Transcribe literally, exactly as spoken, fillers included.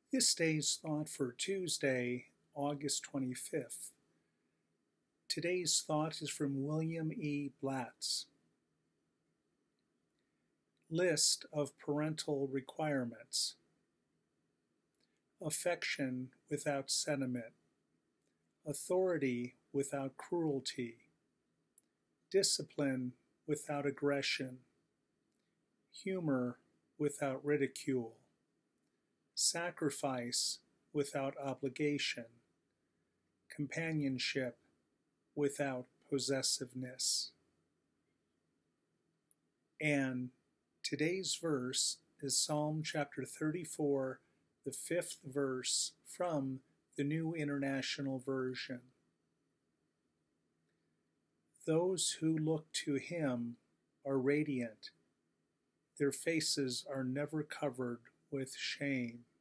This day's thought for Tuesday, August twenty-fifth. Today's thought is from William E. Blatz. List of parental requirements. Affection without sentiment. Authority without cruelty. Discipline without aggression. Humor without ridicule. Sacrifice without obligation. Companionship without possessiveness. And today's verse is Psalm chapter thirty-four, the fifth verse from the New International Version. Those who look to him are radiant. Their faces are never covered with shame.